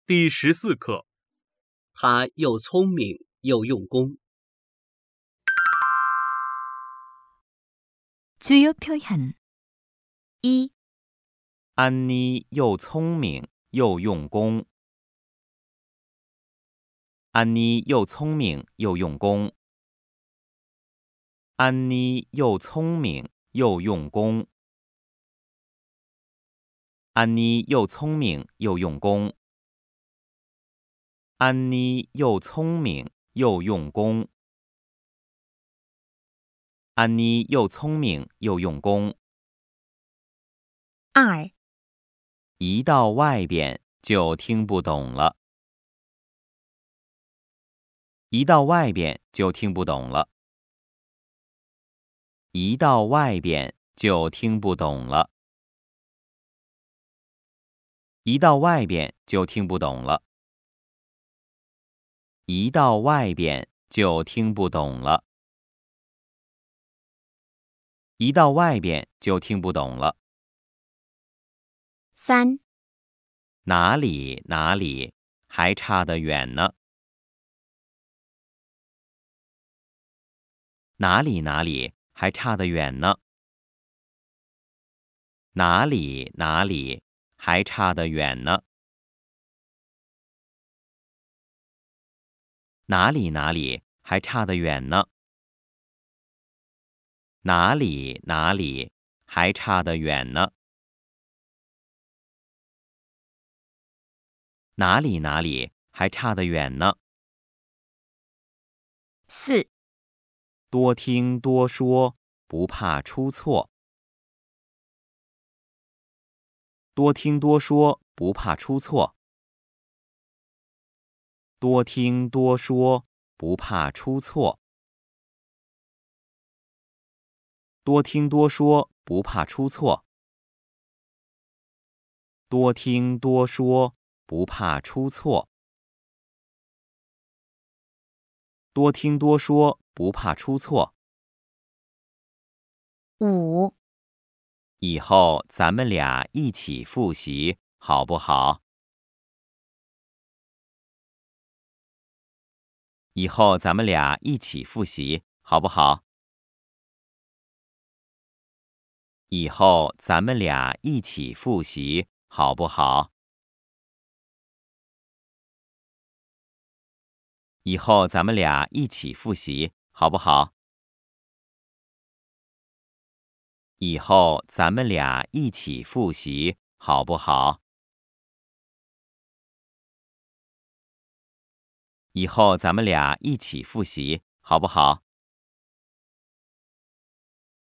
第14课， 他又聪明又用功。 주요 표현 一、 安妮又聪明又用功。安妮又聪明又用功。安妮又聪明又用功。安妮又聪明又用功。安妮又聪明又用功。安妮又聪明又用功。 二、 一到外边就听不懂了。一到外边就听不懂了。一到外边就听不懂了。一到外边就听不懂了。一到外边就听不懂了。一到外边就听不懂了。 三、 哪里哪里，还差得远呢。哪里哪里，还差得远呢。哪里哪里，还差得远呢。哪里哪里，还差得远呢。哪里哪里，还差得远呢。哪里哪里，还差得远呢。 四、 多听多说，不怕出错。多听多说，不怕出错。多听多说，不怕出错。多听多说，不怕出错。多听多说，不怕出错。多听多说，不怕出错。 五、 以后咱们俩一起复习，好不好？以后咱们俩一起复习，好不好？以后咱们俩一起复习，好不好？以后咱们俩一起复习，好不好？以后咱们俩一起复习，好不好？以后咱们俩一起复习，好不好？